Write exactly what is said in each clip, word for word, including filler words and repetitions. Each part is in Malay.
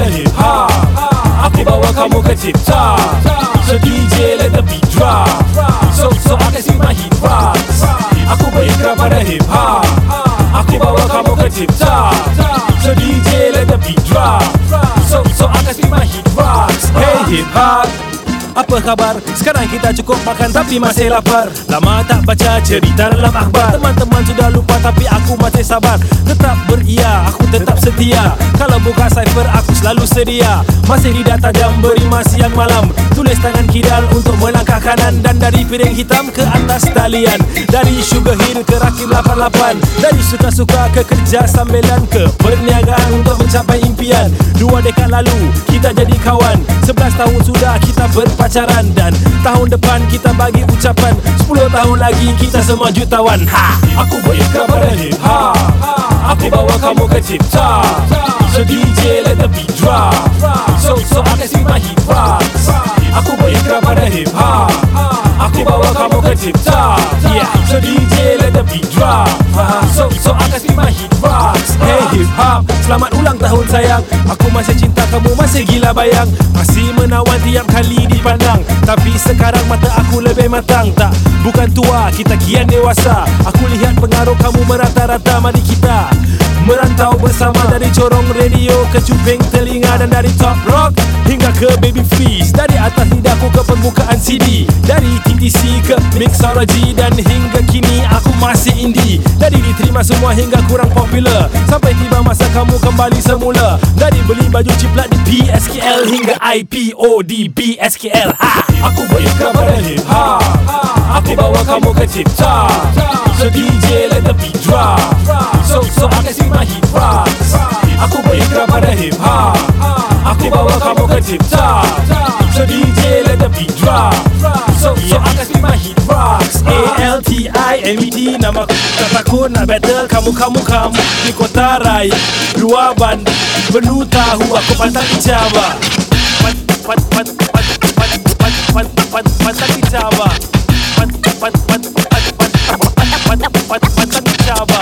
hip hop. Aku bawa kamu ke tip top. So D J let the beat drop. So so I can see my hit rocks. Aku berikrar pada hip hop. Aku bawa kamu ke tip top. So D J let the beat drop. So so I can see my hit rocks. Hey hip hop, apa khabar? Sekarang kita cukup makan tapi masih lapar. Lama tak baca cerita dalam akhbar. Teman-teman sudah lupa tapi aku masih sabar. Tetap beria, aku tetap setia. Kalau buka cypher aku selalu sedia. Masih di data jam berima siang malam. Tulis tangan kidal untuk melangkah kanan. Dan dari piring hitam ke atas talian. Dari Sugar Hill ke Rakib lapan lapan. Dari suka-suka ke kerja sambilan. Ke perniagaan untuk mencapai impian. Dua dekad lalu kita jadi kawan. Sebelas tahun sudah kita berpacaran. Dan tahun depan kita bagi ucapan sepuluh tahun lagi kita semua jutawan. Ha! Aku berikrar pada hip hop. Aku bawa kamu ke tip top. So D J let the beat drop. So so I can see my hit rocks. Aku berikrar pada hip hop. Aku bawa kamu ke tip top. Yeah. So D J let the beat drop. So so I can see my hit rocks. Hey hip hop, selamat ulang tahun sayang. Aku masih cinta kamu, masih gila bayang. Masih menawan tiap kali dipandang. Tapi sekarang mata aku lebih matang. Tak, bukan tua, kita kian dewasa. Aku lihat pengaruh kamu merata-rata. Mari kita merantau bersama. Dari corong radio ke cuping telinga. Dan dari top rock hingga ke baby freeze. Dari atas lidahku ke permukaan C D. Dari T T C ke mixology. Dan hingga kini aku masih indie. Dari diterima semua hingga kurang popular. Sampai tiba masa kamu kembali semula. Dari beli baju ciplak di P S K L hingga I P O di B S K L. Ha! Aku berikrar pada hip hop. Aku bawa kamu ke tip top. So D J let the beat drop. So so I can see my hit rocks. Aku berikrar pada hip hop. Aku bawa kamu ke tip top. So D J let the beat drop. So so I can see my hit rocks. A L T I M E D nama aku. Tak takut nak battle kamu-kamu kamu di kota raya luar bandar. Penuh tahu aku pantang dicabar. Pat pat pat pat pat pat pat pat pantang dicabar. Pat pat pat pat pat pat pat pantang dicabar.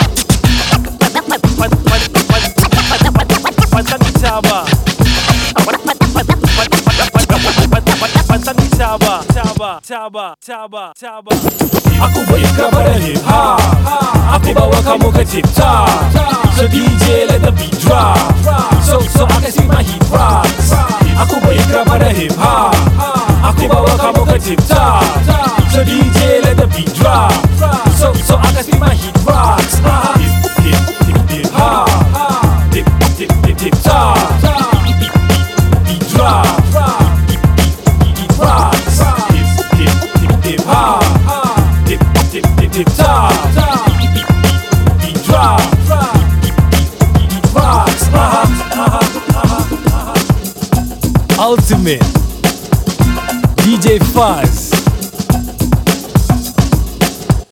Pat pat pat pat pantang dicabar. Pantang dicabar. Cabar, cabar, cabar, cabar. Aku berikrar pada hip hop. Aku bawa kamu ke tip top. So D J let the beat drop. So so I can see my hit rocks. Aku berikrar pada hip hop. Aku bawa kamu ke tip top. So D J let the beat drop. So so I can see my hit rocks. Hip hip hip hip hop. Tip tip tip tip top. Beat drop. Beat rocks. Hip hip hip hip hop. Tip tip tip tip top. Beat drop. Beat rocks. Ultimate D J Fuzz.